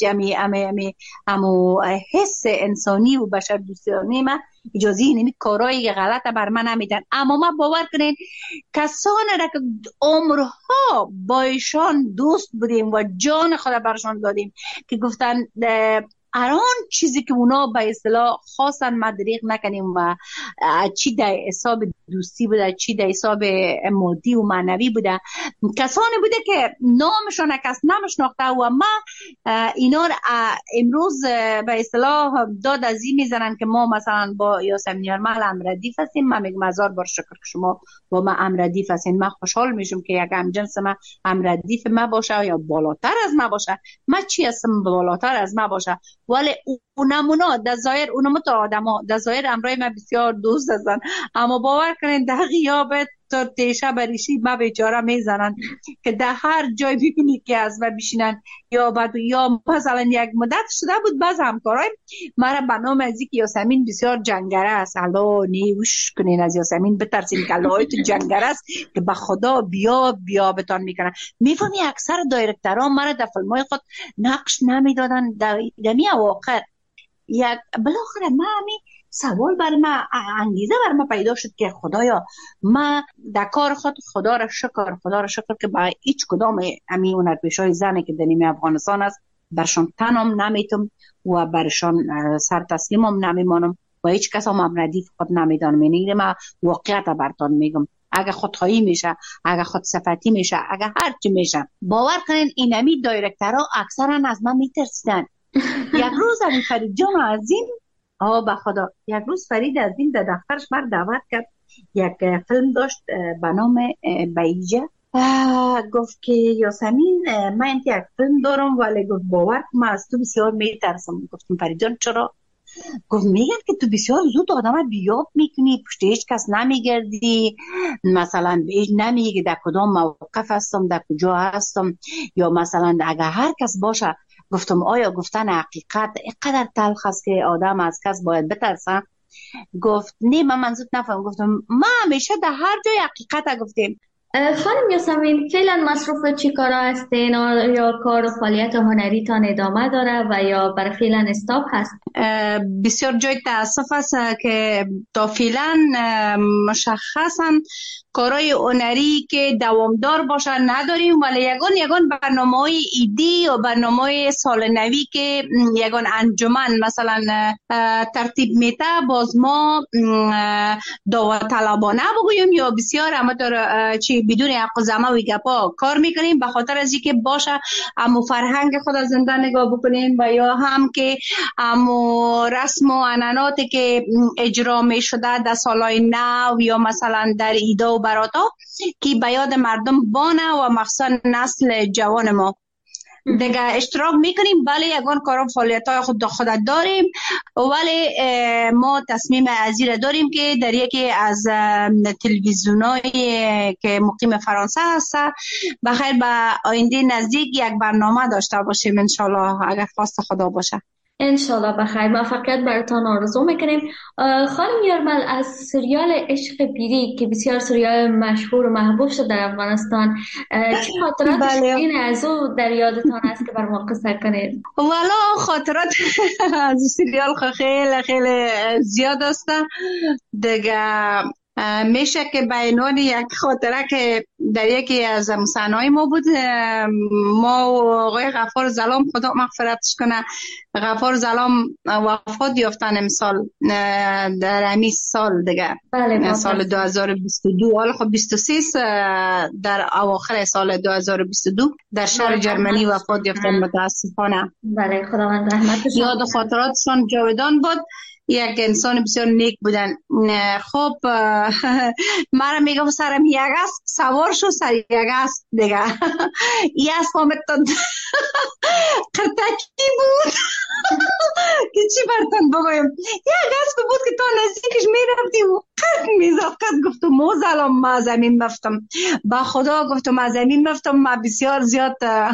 امو حس انسانی و بشر دوستانه من اجازه نمی کارهای غلط بر من نمیدن. اما من باور کنین کسانی را که عمرها با ایشان دوست بودیم و جان خود برشان دادیم که گفتن هر چیزی که اونا به اصطلاح خواستن ما دریغ نکنیم و چی در حساب دوستی بوده چی در حساب مادی و معنوی بوده، کسانی بوده که نامشون کس نمیشناخته و ما اینا امروز به اصطلاح داد از این میزنن که ما مثلا با یاسمین یارمل امردیف هستیم. من میگم هزار بار شکر که شما با ما امردیف هستین. من خوشحال میشم که یک همجنس من امردیف ما باشه یا بالاتر از ما باشه. من چی هستم بالاتر از ما باشه، ولی اونمونا در ظاهر اونمو تا آدما در ظاهر امرای من بسیار دوست هستن، اما باور کنین در غیاب تا تیشه بریشی ما بیچاره میزنن که در هر جای ببینی که از ما بشینن یا مثلا یک مدت شده بود باز همکارای مرا به نام از اینکه یاسمین بسیار جنگره است، الله نیوش کنین از یاسمین بترسین که الله تو جنگره است که به خدا بیا بتان میکنن. میفهمی اکثر دایرکترها مرا در فیلمای خود نقش نمیدادن. در می واقع یک بالاخره من سوال بر من انگیزه بر من پیدا شد که خدایا من در کار خود خدا را شکر که با هیچ کدام امی هنرپیشه‌های زنی که در نیمه افغانستان است برشان تنم نمیتم و برشان سر تسلیمم نمیمانم و هیچ کس هم ردیف خود نمیدانم. یعنی من واقعیت برتان میگم، اگه خودخواهی میشه، اگه خود صفتی میشه، اگه هر چی میشه، باور کنین این امی دایرکترها اکثرا از من میترسیدن. یک روز فرید جان عظیم به خدا یک روز فرید از این در دفترش بر دعوت کرد، یک فیلم داشت به نام بیجه. گفت که یاسمین من یک فیلم دارم ولی گفت باور کن من از تو بسیار میترسم. گفتم فرید جان چرا؟ گفت میگن که تو بسیار زود آدم بیاب میکنی، پشت هیچ کس نمیگردی، مثلا به هیچ نمیگی در کدام موقف هستم، در کجا هستم، یا مثلا اگر هر کس باشه. گفتم آیا گفتن حقیقت اینقدر تلخ است که آدم از کس باید بترسه؟ گفت نه من منظور نفهم. گفتم ما همیشه در هر جای حقیقت گفتیم. خانم یاسمین فعلا مصروف چی کارا هستین؟ یا کار و فعالیت هنریتان ادامه داره و یا برای فعلا استاپ هست؟ بسیار جای تاسف است که تا فعلا مشخصا کارهای هنری که دوامدار باشه نداریم، ولی یگان برنامه‌های ایدی و برنامه‌های سال نوی که یگان انجمن مثلا ترتیب میته باز ما داوطلبانه بگویم یا بسیار همطور چی بدون حق و زمه و گپا کار میکنیم، به خاطر از اینکه باشه امو فرهنگ خود زنده نگاه بکنیم و یا هم که امو رسم و عنعناتی که اجرا میشده در سالهای نو یا مثلا در ایدا و براتا که به یاد مردم بانه و مخصوصا نسل جوان ما دیگه اشتراک میکنیم. بله یگان کارا فعالیت‌های خود داریم، ولی ما تصمیم ازیر داریم که در یکی از تلویزیون‌های که مقیم فرانسه هست بخیر به آینده نزدیک یک برنامه داشته باشیم انشالله اگر خواست خدا باشه. انشالله بخیر. موفقیت براتان آرزو میکنیم. خانم یارمل از سریال عشق بیری که بسیار سریال مشهور و محبوب شد در افغانستان، چه خاطرات شیرین از او در یادتان است که بر ما قصه کنید؟ والا خاطرات از سریال خیلی خیلی زیاد است دیگه. میشه که بینان یک خاطره که در یکی از صحنه‌های ما بود، ما و آقای غفار زلام خدا مغفرتش کنه، غفار زلام وفات یافتن امسال در همین سال دیگه. بله سال 2022 حالا خب 23 در اواخر سال 2022 در شهر جرمنی وفات یافتن متاسفانه. بله خداوند رحمتش. یاد خاطراتشان جاودان بود. یک انسان بسیار نیک بودن. خب مرا میگم سرم یک است سوار شو سر یک است دیگه. یک است فهمتون قرتکی بود که چی برتن بگویم. یک است بود که تا نزدیکش میرفتیم و قرد میزد. قد گفتم موزلم ما زمین مفتم با خدا گفتم ما زمین مفتم ما بسیار زیاد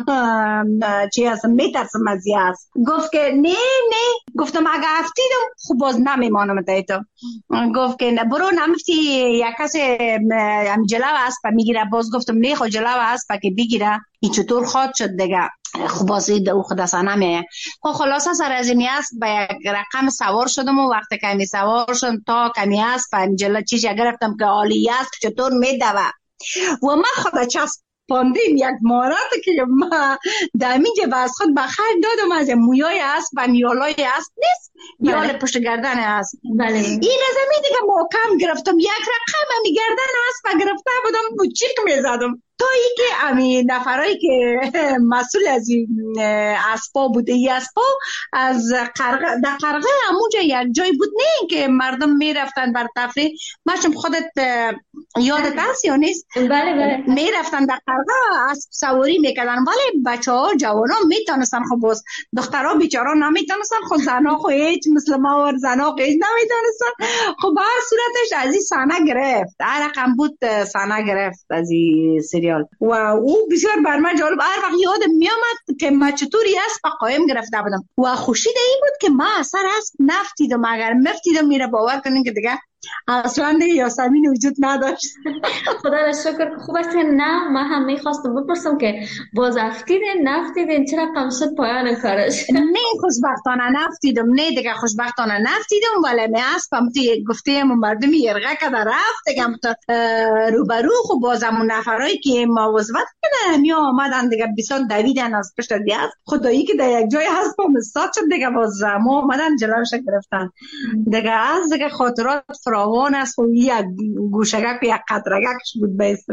چی هستم میترسم از یک است. گفت که نه گفتم اگه افتیدم خوب باز نمیمانم دیتا. گفت که برو نمفتی یک کسی جلو اسب میگیره. باز گفتم نه خود جلو اسب که بگیره این چطور خواد شد دیگه. خب بازی او خود اصلا نمیه. خب خلاصه سر از اینی است به یک رقم سوار شدم و وقت کمی سوار شدم تا کمی است و جلو چیش گرفتم که عالی است چطور میدوه و من خود چسباندیم یک مارت که ما دمیجه و از خود بخیر دادم از مویای است و نیالای است نیست نیال پشت گردن است. بله. این از همین دیگه محکم گرفتم یک رقم همی گردن است و گرفته بودم بوچیک میزدم تا ای که امی نفرایی که مسئول از این اسبا بوده ای اسبا از قرغه در قرغه همونجا یک جای بود نه که مردم میرفتن بر تفریح. ماشم خودت یادت هست یا نیست؟ بله میرفتن در قرغه اسب سواری میکردن ولی بچه ها جوان ها میتونستن. خب باز دخترها بیچارا نمیتونستن. خب زنها خب هیچ مثل ما و زنها هیچ نمیتونستن. خب به هر صورتش از این صحنه گرفت هر رقم بود صحنه گرفت از این سریال و او بسیار بر من جالب. هر وقت یادم میامد که ما چطوری است و قایم گرفته بودم و خوشی این بود که ما اثر است نفتیدم. اگر مفتیدم میره باور کنین که دیگه اصلا دیگه یاسمین وجود نداشت. خدا را شکر خوب است. نه من هم میخواستم بپرسم که باز نفتیدین چرا کم شد پایان کارش؟ نه خوشبختانه نفتیدم. نه دیگه خوشبختانه نفتیدم ولی می اسبم گفتیم مردمی یرغه که در رفت دیگه روبرو. خب باز همون نفرایی که مواظبت کنه می آمدن دیگه بسیار دویدن از پشت دیگه خدایی که در یک جای هست با مستاد شد دیگه باز ما آمدن جلوش گرفتن دیگه. از دیگه خاطرات فراوان است و یک گوشگک و یک قطرگکش بود به اصطلاح.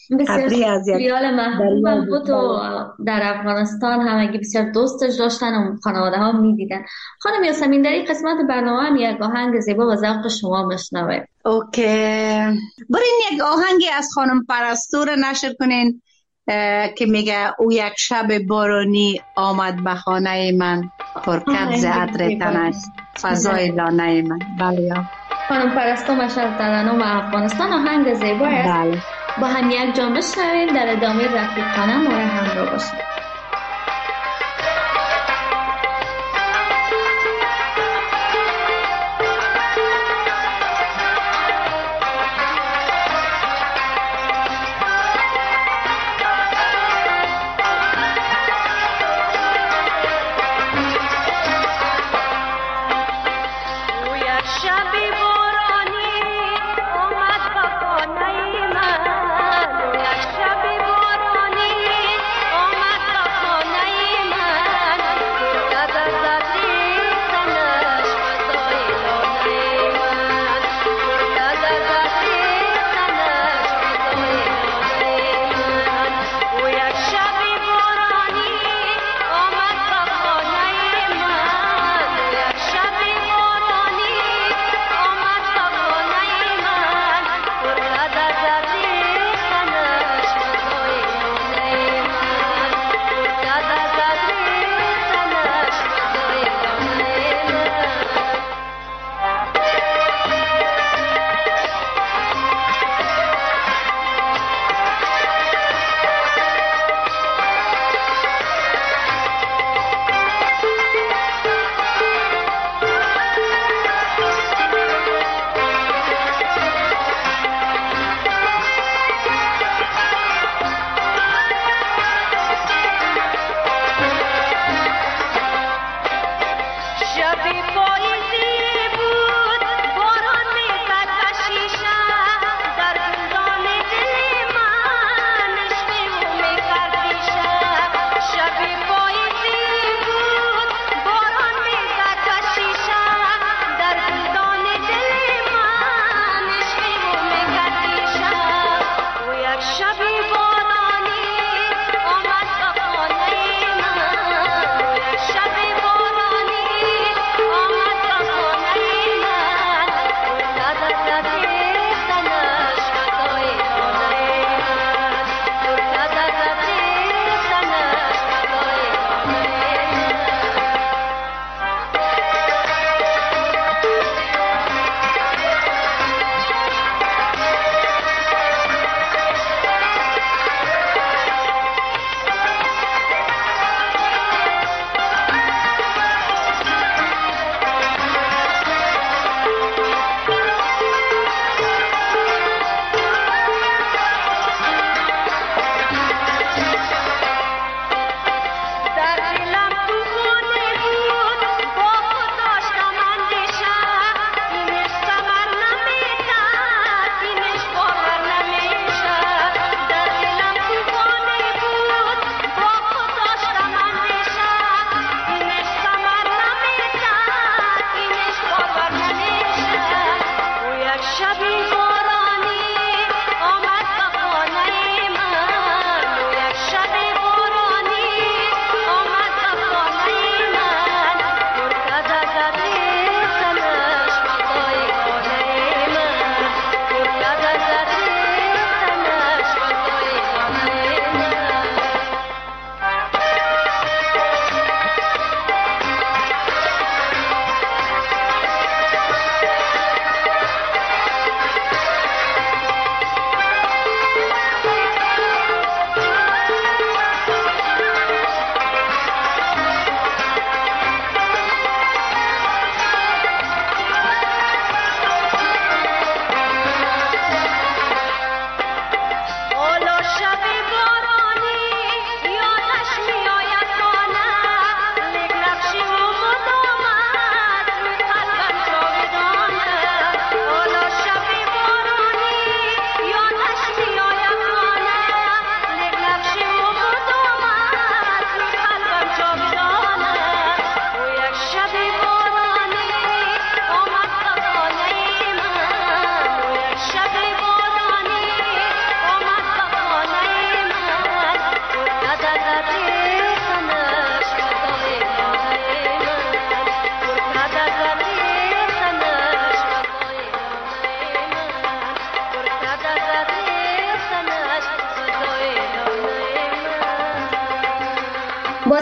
قدری از یک ریال محبوب بود و در افغانستان همگی بسیار دوستش داشتن و خانواده ها میدیدن. خانم یاسمین در این قسمت برنامه هم یک آهنگ زیبا و ذوق شما بشنویم. اوکی، برین یک آهنگی از خانم پرستو رو نشر کنین که میگه او یک شب بارانی آمد به خانه من، پرکت ز عطر تنش فضای لانه من. بله خانم پرستو مشهد ترنم افغانستان، آهنگ زیبایی است. بله. با هم یک جا بشنویم، در ادامه رفیقانه ما را همراه باشیم. شب بارانی آمد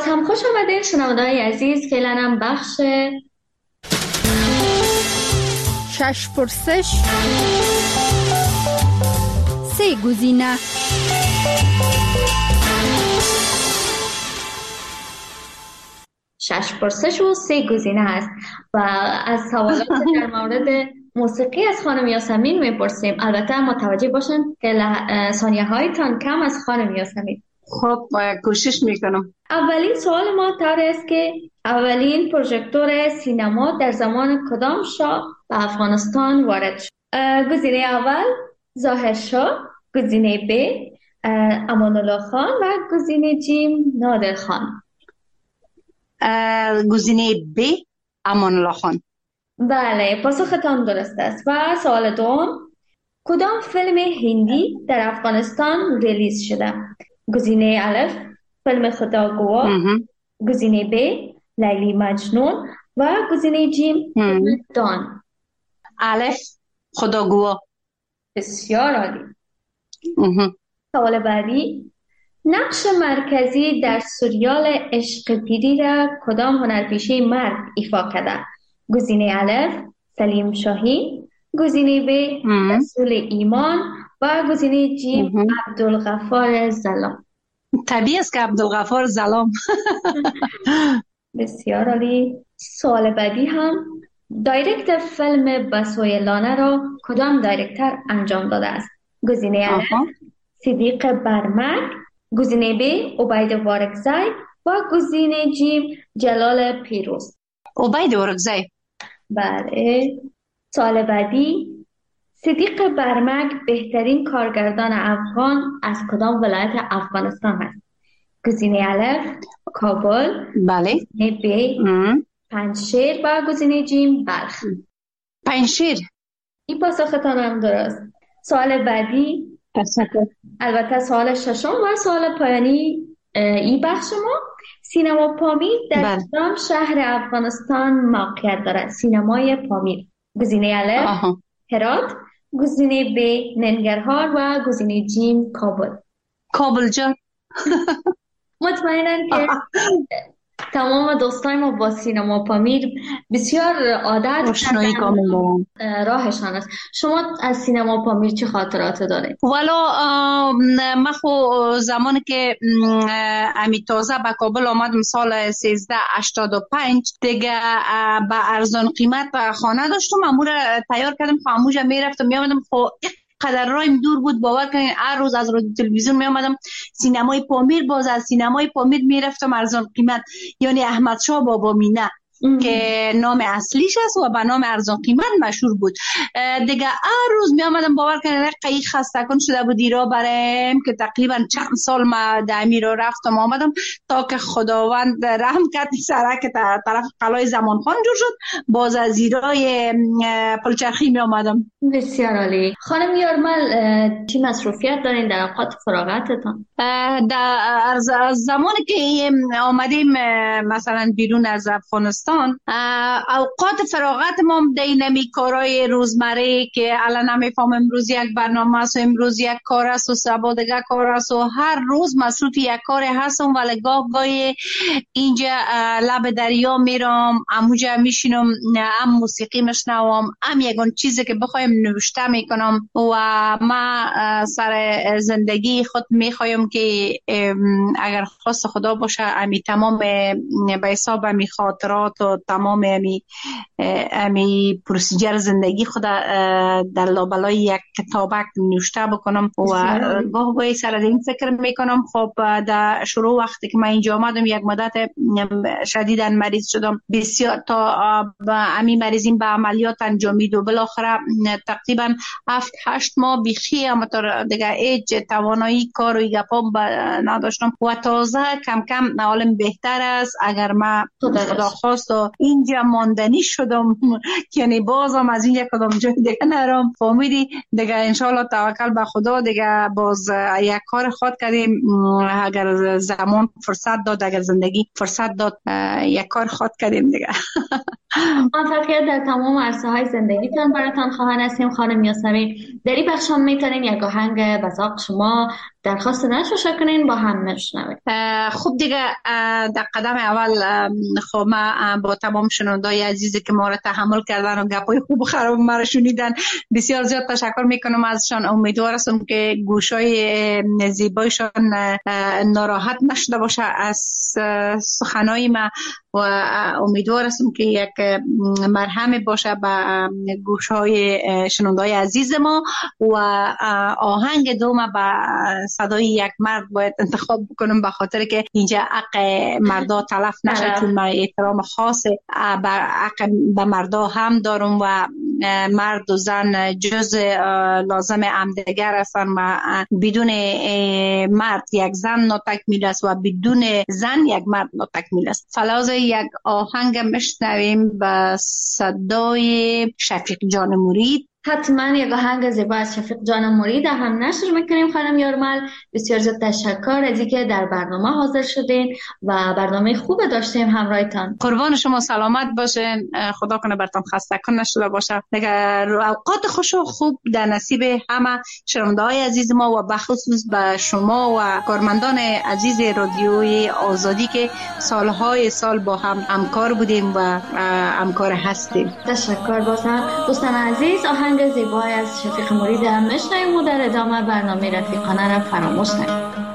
باز هم خوش آمدین شنونده‌های عزیز. فعلا هم بخش 6 پرسش 3 گزینه. شش پرسش و 3 گزینه هست و از سوالات در مورد موسیقی از خانم یاسمین میپرسیم. البته متوجه باشن که ثانیه هایتان کم از خانم یاسمین. خب کوشش میکنم. اولین سوال ما طور است که اولین پروژکتور سینما در زمان کدام شاه به افغانستان وارد شد؟ گزینه اول ظاهر شاه، گزینه ب امان الله خان و گزینه جیم نادر خان. گزینه ب امان الله خان. بله، پاسختان درست است. و سوال دوم، کدام فیلم هندی در افغانستان ریلیز شده؟ گزینه الف فیلم خداگواه، گزینه ب لیلی مجنون و گزینه جیم دان. الف خداگواه. بسیار عالی. سوال بعدی، نقش مرکزی در سریال عشق پیری را کدام هنرپیشه مرد ایفا کرده؟ گزینه الف سلیم شاهی، گزینه ب رسول ایمان و گزینه جیم عبدالغفار زلام. طبیعی است که عبدالغفار زلام. بسیار عالی. سوال بعدی هم، دایرکت فیلم بسوی لانه را کدام دایرکتر انجام داده است؟ گزینه الف صدیق برمک، گزینه ب عبید وارکزی و گزینه جیم جلال پیروز. عبید وارکزی. بله. سوال بعدی، صدیق برمک بهترین کارگردان افغان از کدام ولایت افغانستان است؟ گزینه الف کابل، بله، گزینه ب پنجشیر و گزینه جیم بلخ. پنجشیر. این پاسختان هم درست. سوال بعدی، البته سوال ششم و سوال پایانی این بخش ما، سینما پامیر در کدام شهر افغانستان موقعیت دارد؟ سینمای پامیر. گزینه الف هرات، گزینه ب ننگرهار و گزینه جیم کابل. کابل جان. مطمئنم که تمام دوستای ما با سینما پامیر بسیار عادت آشنایی کامل دارن، راهشان است. شما از سینما پامیر چه خاطرات دارید؟ والا من خو زمانی که امی تازه به کابل آمدم سال 1385 دیگه به ارزان قیمت خانه داشتم، امور تیار کردم، خاموش میرفتم میامدم. خو قدر رایم دور بود، باور کنین هر روز از رادیو تلویزیون می آمدم سینمای پامیر، باز از سینمای پامیر می رفتم ارزان قیمت، یعنی احمد شاه بابا مینه که نام اصلیش است و به نام ارزان قیمت مشهور بود. دیگه هر روز می آمدم، باور کنین قیق خستگان شده بود ایرا برام که تقریبا چند سال ما دمی رو رفتم آمدم تا که خداوند رحم کرد سرک طرف قلعه زمانخان جور شد، باز از ایرای پلچرخی می آمدم. بسیار عالی. خانم یارمل چی مصروفیت دارین در اوقات فراغتتان؟ در زمانی که آمدیم مثلا بیرون از افغانستان، اوقات فراغت ما دینمی کارهای روزمره که الان نمیفهم امروز یک برنامه است و امروز یک کار است و صبح دیگه کار است و هر روز مصروف یک کار هستم، ولی گاه گاهی اینجا لب دریا میرم، اموجا میشینم، هم موسیقی میشنوم، هم یگان چیزی که بخوایم نوشته میکنم و ما سر زندگی خود میخوایم که اگر خواست خدا باشه امی تمام به حساب امی خاطرات و تمام امی پروسیجر زندگی خود در لابلای یک کتابک نوشته بکنم و گاه گاهی سر این فکر میکنم. خب در شروع وقتی که من اینجا آمدم یک مدت شدیداً مریض شدم، بسیار تا امی مریضیم به عملیات انجامید و بالاخره تقریبا 7-8 ماه بیخی امطور دیگه ایج توانایی کار و گپا نداشتم و تازه کم کم حالم بهتر است. اگر من خدا خواست و اینجا ماندنی شدم یعنی بازم از این یک کدام جای دیگه نرم، فهمیدی دیگه انشالله توکل به خدا دیگه باز یک کار خود کردیم، اگر زمان فرصت داد، اگر زندگی فرصت داد یک کار خود کردیم دیگه. موفقیت در تمام عرصه های زندگیتان براتان خواهان هستیم. خانم یاسمین در این بخش هم میتونیم یک آهنگ به ذوق شما درخواست نشوشه کنین با هم میشنویم. خوب دیگه در قدم اول خب ما با تمام شنوندای عزیزی که ما را تحمل کردن و گپای خوب و خراب ما را شنیدن بسیار زیاد تشکر میکنم ازشان. امیدوار هستم که گوشای زیبایشان ناراحت نشده باشه از سخنای ما و امیدوار هستم که یک مرهم باشه به گوشهای شنوندای عزیز ما. و آهنگ دوم به صدای یک مرد باید انتخاب بکنم به خاطر که اینجا حق مردا تلف نشه، چون من احترام خاص به مردا هم دارم و مرد و زن جز لازم همدیگر هستن و بدون مرد یک زن ناتکمیل است و بدون زن یک مرد ناتکمیل است. فلازه یک آهنگ میشنویم به صدای شفیق جان مرید. حتما یک آهنگ زیبا از شفیق جان مرید هم نشر میکنیم. خانم یارمل بسیار زیاد تشکر از اینکه در برنامه حاضر شدین و برنامه خوب داشتیم همراهتان. قربان شما سلامت باشین، خدا کنه براتون خسته کن نشده باشه. دیگه اوقات خوش و خوب در نصیب همه شنونده‌های عزیز ما و بخصوص به شما و کارمندان عزیز رادیوی آزادی که سالهای سال با هم همکار بودیم و همکار هستیم. تشکر بازم دوستان عزیز. آهنگ زیبای از شفیق مرید هم میشنویم و در ادامه برنامه رفیقانه را فراموش نکنید.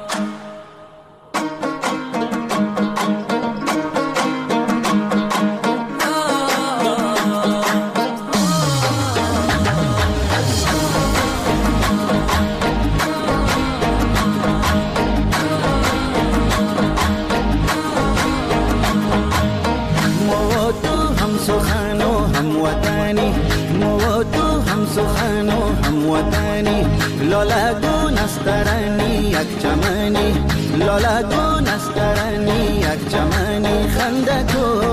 لالگون استرانی یک چمنی، لالگون استرانی یک چمنی خندکو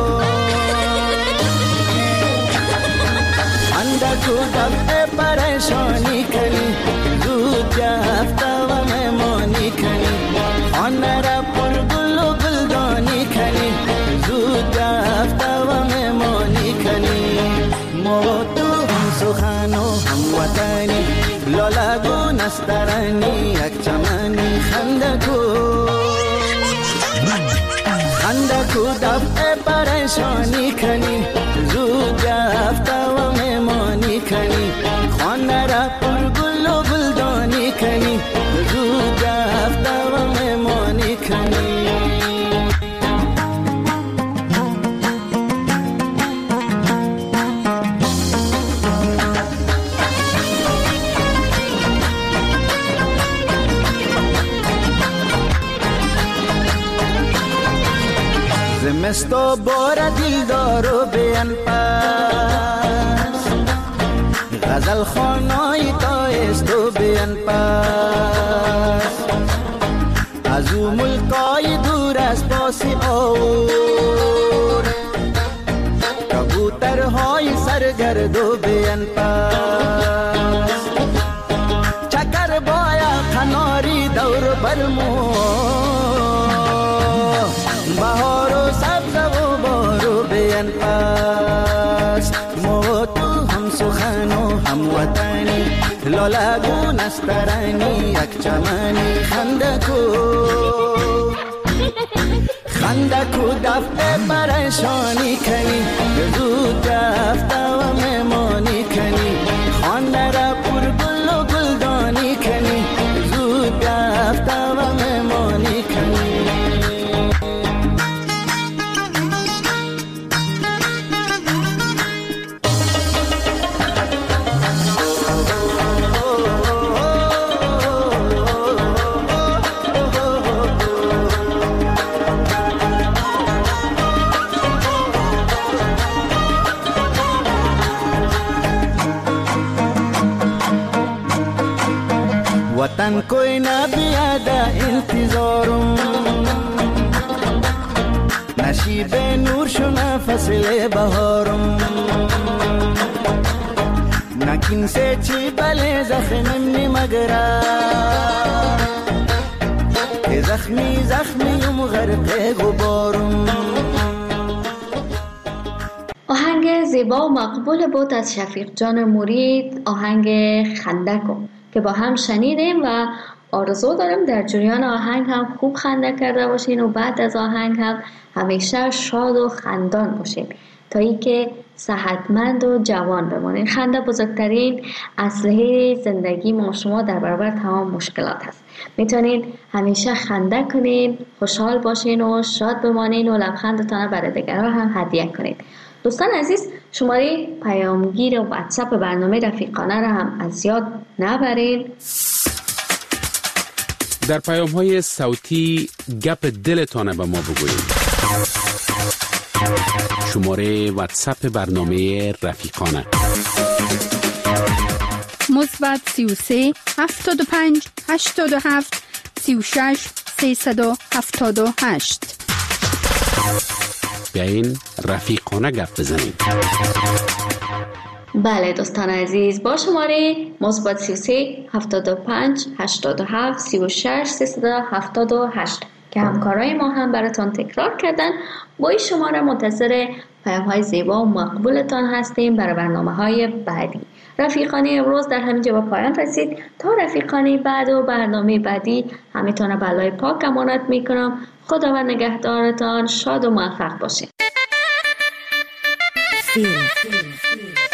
خندکو دفع پریشانی کنی زود جفتا و مهمانی کنی خانه را پر گل و گلدانی کنی زود جفتا و مهمانی کنی ما تو هم سخن و هم وطنی لالگون استرانی یک چمنی خندکو خندکو دفع پریشانی کنی زود جفتا و مهمانی کنی خانه را پر گل و گلدانی کنی زود جفتا و مهمانی کنی زمستو بار دل دارو بیان پاس غزل خانای تایستو بیان پاس از او ملکای دور از پاسی آور کبوترهای سرگردو بیان پاس چکر بایا کناری دور برمو بهار و سبز و بارو بیان پاس ما تو هم سخن و هم وطنی لالگون استرانی یک چمنی خندکو خندکو دفع پریشانی کنی زود جفتا و مهمانی کنی خانه را پر گل و گلدانی کنی زود جفتا و مهمانی کنی वतन कोई ना बियादा इंतजारुम नशीब नूर शुना फसले बहारुम नकिन से ची बले जख्मी मगरा زخمی زخمیم غرق غبارم. آهنگ زیبا و مقبول بود از شفیق جان مرید، آهنگ خندکو که با هم شنیدیم و آرزو دارم در جریان آهنگ هم خوب خنده کرده باشین و بعد از آهنگ هم همیشه شاد و خندان باشین تا اینکه صحتمند و جوان بمانین. خنده بزرگترین اسلحه زندگی ما شما در برابر تمام مشکلات هست. میتونین همیشه خنده کنین، خوشحال باشین و شاد بمانین و لبخندتان برای دیگران هم هدیه کنین. دوستان عزیز، شماره پیامگیر واتساپ برنامه رفیقانه را هم از یاد نبرین. در پیام‌های صوتی گپ دلتان به ما بگویید. شماره واتساپ برنامه رفیقانه مثبت 33 75 87 36 378. بیاین رفیقانه گپ بزنیم. بله دوستان عزیز، با شماره مثبت 33 75 87 36 378 که همکارای ما هم براتون تکرار کردن، با این شماره منتظر پیام‌های زیبا و مقبولتان هستیم برای برنامه‌های بعدی. رفیقانه امروز در همینجا به پایان رسید. تا رفیقانه بعد و برنامه بعدی همیتونه بالای پاک امانت میکنم. خداوند نگهدارتان، شاد و موفق باشید.